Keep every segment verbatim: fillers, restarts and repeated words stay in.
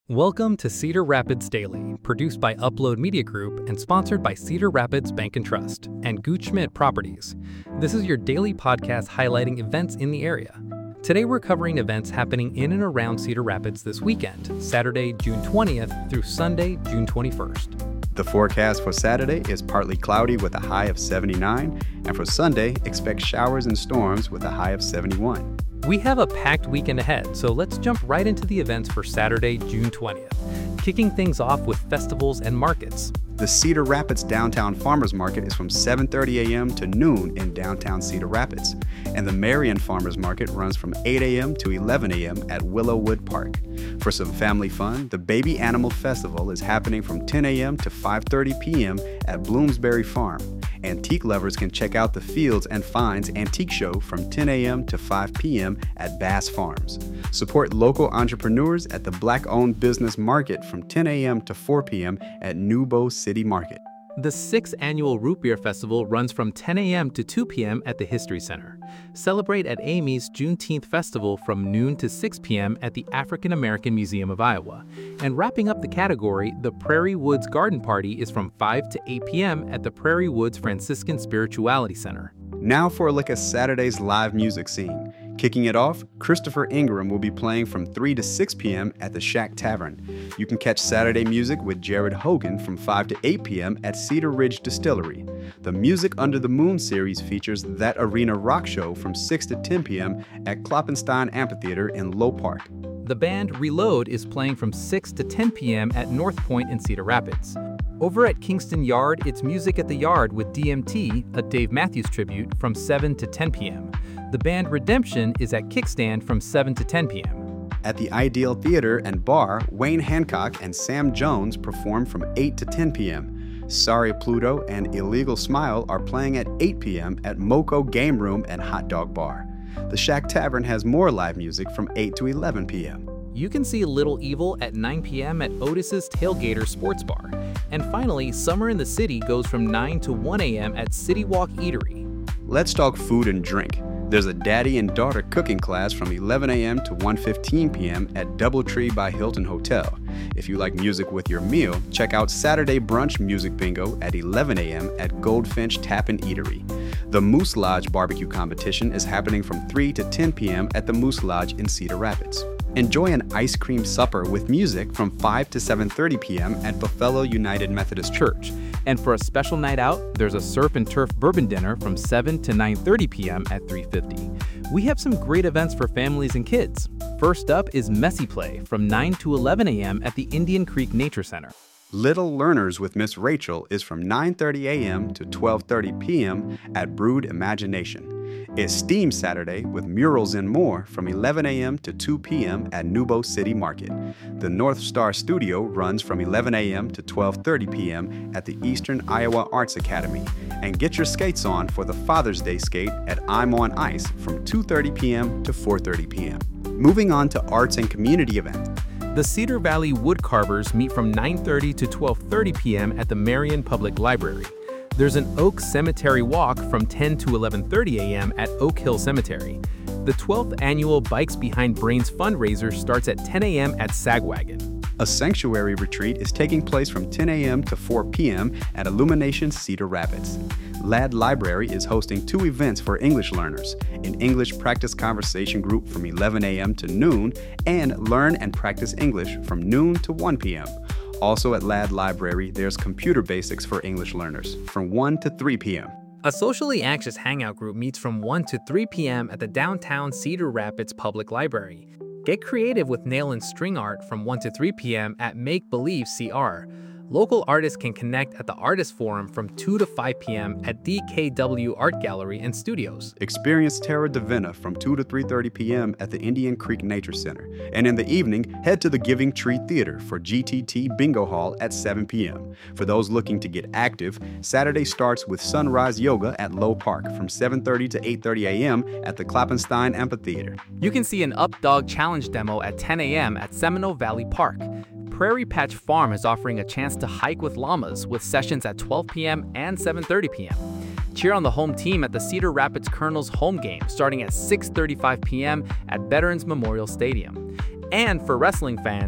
Welcome to Cedar Rapids Daily, produced by Upload Media Group and sponsored by Cedar Rapids Bank and Trust and Gooch Schmidt Properties. This is your daily podcast highlighting events in the area. Today we're covering events happening in and around Cedar Rapids this weekend, Saturday, June twentieth through Sunday, June twenty-first. The forecast for Saturday is partly cloudy with a high of seventy-nine, and for Sunday, expect showers and storms with a high of seventy-one. We have a packed weekend ahead, so let's jump right into the events for Saturday, June twentieth, kicking things off with festivals and markets. The Cedar Rapids Downtown Farmers Market is from seven thirty a.m. to noon in downtown Cedar Rapids, and the Marion Farmers Market runs from eight a.m. to eleven a.m. at Willowwood Park. For some family fun, the Baby Animal Festival is happening from ten a.m. to five thirty p.m. at Bloomsbury Farm. Antique lovers can check out the Fields and Finds Antique Show from ten a.m. to five p.m. at Bass Farms. Support local entrepreneurs at the Black-Owned Business Market from ten a.m. to four p.m. at Newbo City Market. The sixth Annual Root Beer Festival runs from ten a.m. to two p.m. at the History Center. Celebrate at Amy's Juneteenth Festival from noon to six p.m. at the African American Museum of Iowa. And wrapping up the category, the Prairie Woods Garden Party is from five to eight p.m. at the Prairie Woods Franciscan Spirituality Center. Now for a look at Saturday's live music scene. Kicking it off, Christopher Ingram will be playing from three to six p.m. at the Shack Tavern. You can catch Saturday music with Jared Hogan from five to eight p.m. at Cedar Ridge Distillery. The Music Under the Moon series features That Arena Rock Show from six to ten p.m. at Kloppenstein Amphitheater in Low Park. The band Reload is playing from six to ten p.m. at North Point in Cedar Rapids. Over at Kingston Yard, it's Music at the Yard with D M T, a Dave Matthews tribute, from seven to ten p.m. The band Redemption is at Kickstand from seven to ten p.m. At the Ideal Theater and Bar, Wayne Hancock and Sam Jones perform from eight to ten p.m. Sorry Pluto and Illegal Smile are playing at eight p.m. at Moco Game Room and Hot Dog Bar. The Shack Tavern has more live music from eight to eleven p.m. You can see Little Evil at nine p.m. at Otis's Tailgater Sports Bar. And finally, Summer in the City goes from nine to one a.m. at City Walk Eatery. Let's talk food and drink. There's a daddy and daughter cooking class from eleven a.m. to one fifteen p.m. at Doubletree by Hilton Hotel. If you like music with your meal, check out Saturday Brunch Music Bingo at eleven a.m. at Goldfinch Tap and Eatery. The Moose Lodge Barbecue Competition is happening from three to ten p.m. at the Moose Lodge in Cedar Rapids. Enjoy an ice cream supper with music from five to seven thirty p.m. at Buffalo United Methodist Church. And for a special night out, there's a surf and turf bourbon dinner from seven to nine thirty p.m. at three fifty. We have some great events for families and kids. First up is Messy Play from nine to eleven a.m. at the Indian Creek Nature Center. Little Learners with Miss Rachel is from nine thirty a.m. to twelve thirty p.m. at Brood Imagination. It's STEAM Saturday with Murals and More from eleven a.m. to two p.m. at Newbo City Market. The North Star Studio runs from eleven a.m. to twelve thirty p.m. at the Eastern Iowa Arts Academy. And get your skates on for the Father's Day skate at I'm on Ice from two thirty p.m. to four thirty p.m. Moving on to arts and community events. The Cedar Valley Woodcarvers meet from nine thirty to twelve thirty p.m. at the Marion Public Library. There's an Oak Cemetery Walk from ten to eleven thirty a.m. at Oak Hill Cemetery. The twelfth Annual Bikes Behind Brains fundraiser starts at ten a.m. at Sagwagon. A sanctuary retreat is taking place from ten a.m. to four p.m. at Illumination Cedar Rapids. Ladd Library is hosting two events for English learners, an English practice conversation group from eleven a.m. to noon, and Learn and Practice English from noon to one p.m. Also at Ladd Library, there's Computer Basics for English learners from one to three p.m. A socially anxious hangout group meets from one to three p.m. at the downtown Cedar Rapids Public Library. Get creative with nail and string art from one to three p.m. at Make Believe C R. Local artists can connect at the Artist Forum from two to five p.m. at D K W Art Gallery and Studios. Experience Terra Divina from two to three thirty p.m. at the Indian Creek Nature Center. And in the evening, head to the Giving Tree Theater for G T T Bingo Hall at seven p.m. For those looking to get active, Saturday starts with Sunrise Yoga at Low Park from seven thirty to eight thirty a.m. at the Kloppenstein Amphitheater. You can see an Up Dog Challenge demo at ten a.m. at Seminole Valley Park. Prairie Patch Farm is offering a chance to hike with llamas with sessions at twelve p.m. and seven thirty p.m. Cheer on the home team at the Cedar Rapids Colonels home game starting at six thirty-five p.m. at Veterans Memorial Stadium. And for wrestling fans,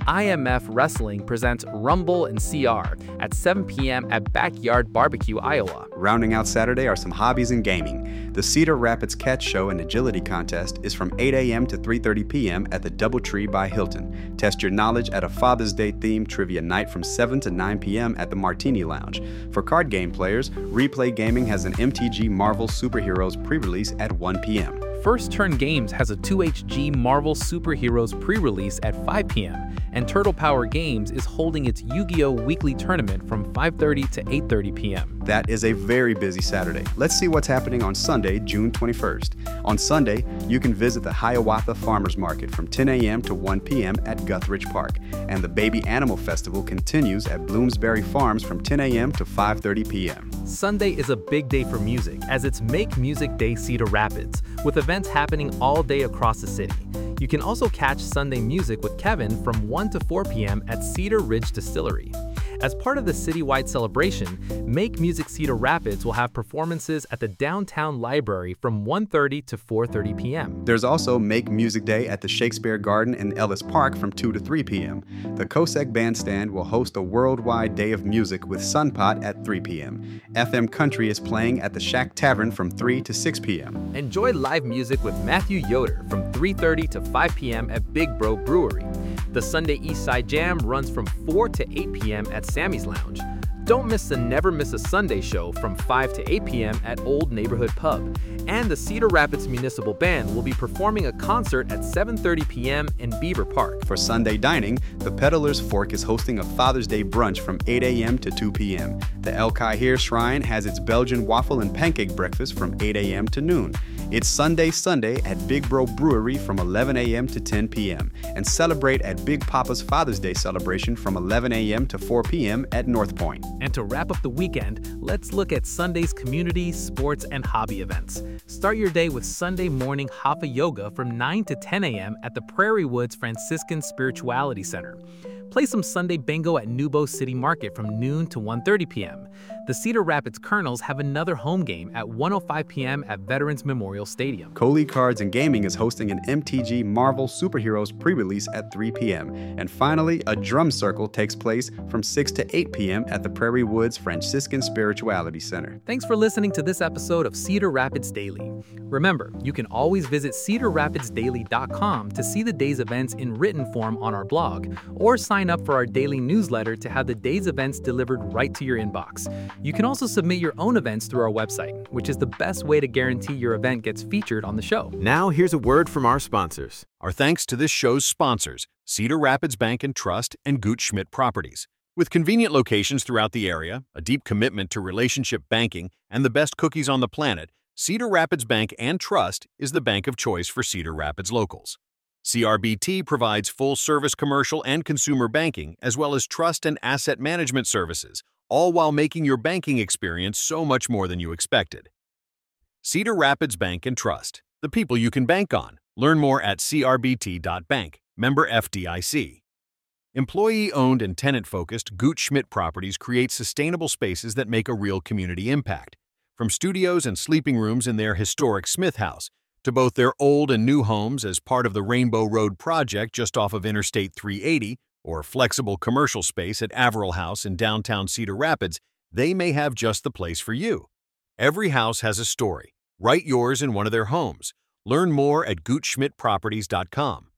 I M F Wrestling presents Rumble and C R at seven p.m. at Backyard Barbecue, Iowa. Rounding out Saturday are some hobbies and gaming. The Cedar Rapids Cat Show and Agility Contest is from eight a.m. to three thirty p.m. at the Doubletree by Hilton. Test your knowledge at a Father's Day themed trivia night from seven to nine p.m. at the Martini Lounge. For card game players, Replay Gaming has an M T G Marvel Superheroes pre-release at one p.m. First Turn Games has a two H G Marvel Superheroes pre-release at five p.m. and Turtle Power Games is holding its Yu-Gi-Oh! Weekly tournament from five thirty to eight thirty p.m. That is a very busy Saturday. Let's see what's happening on Sunday, June twenty-first. On Sunday, you can visit the Hiawatha Farmers Market from ten a.m. to one p.m. at Guthridge Park, and the Baby Animal Festival continues at Bloomsbury Farms from ten a.m. to five thirty p.m. Sunday is a big day for music, as it's Make Music Day Cedar Rapids, with events happening all day across the city. You can also catch Sunday Music with Kevin from one to four p.m. at Cedar Ridge Distillery. As part of the citywide celebration, Make Music Cedar Rapids will have performances at the Downtown Library from one thirty to four thirty p.m. There's also Make Music Day at the Shakespeare Garden in Ellis Park from two to three p.m. The Cosec Bandstand will host a worldwide day of music with Sunpot at three p.m. F M Country is playing at the Shack Tavern from three to six p.m. Enjoy live music with Matthew Yoder from three thirty to five p.m. at Big Bro Brewery. The Sunday East Side Jam runs from four to eight p.m. at Sammy's Lounge. Don't miss the Never Miss a Sunday show from five to eight p.m. at Old Neighborhood Pub. And the Cedar Rapids Municipal Band will be performing a concert at seven thirty p.m. in Beaver Park. For Sunday dining, the Peddler's Fork is hosting a Father's Day brunch from eight a.m. to two p.m. The El Kahir Shrine has its Belgian waffle and pancake breakfast from eight a.m. to noon. It's Sunday Sunday at Big Bro Brewery from eleven a.m. to ten p.m. and celebrate at Big Papa's Father's Day celebration from eleven a.m. to four p.m. at North Point. And to wrap up the weekend, let's look at Sunday's community, sports, and hobby events. Start your day with Sunday morning Hatha Yoga from nine to ten a.m. at the Prairie Woods Franciscan Spirituality Center. Play some Sunday bingo at Nubo City Market from noon to one thirty p.m. The Cedar Rapids Colonels have another home game at one oh five p.m. at Veterans Memorial Stadium. Coley Cards and Gaming is hosting an M T G Marvel Superheroes pre-release at three p.m. And finally, a drum circle takes place from six to eight p.m. at the Prairie Woods Franciscan Spirituality Center. Thanks for listening to this episode of Cedar Rapids Daily. Remember, you can always visit cedar rapids daily dot com to see the day's events in written form on our blog, or sign up for our daily newsletter to have the day's events delivered right to your inbox. You can also submit your own events through our website, which is the best way to guarantee your event gets featured on the show. Now here's a word from our sponsors. Our thanks to this show's sponsors, Cedar Rapids Bank and Trust and Gooch Schmidt Properties. With convenient locations throughout the area, a deep commitment to relationship banking, and the best cookies on the planet, Cedar Rapids Bank and Trust is the bank of choice for Cedar Rapids locals. C R B T provides full-service commercial and consumer banking, as well as trust and asset management services, all while making your banking experience so much more than you expected. Cedar Rapids Bank and Trust, the people you can bank on. Learn more at c r b t dot bank, member F D I C. Employee-owned and tenant-focused Gooch Schmidt Properties create sustainable spaces that make a real community impact. From studios and sleeping rooms in their historic Smith House, to both their old and new homes as part of the Rainbow Road project just off of Interstate three eighty, or flexible commercial space at Averill House in downtown Cedar Rapids, they may have just the place for you. Every house has a story. Write yours in one of their homes. Learn more at gooch schmidt properties dot com.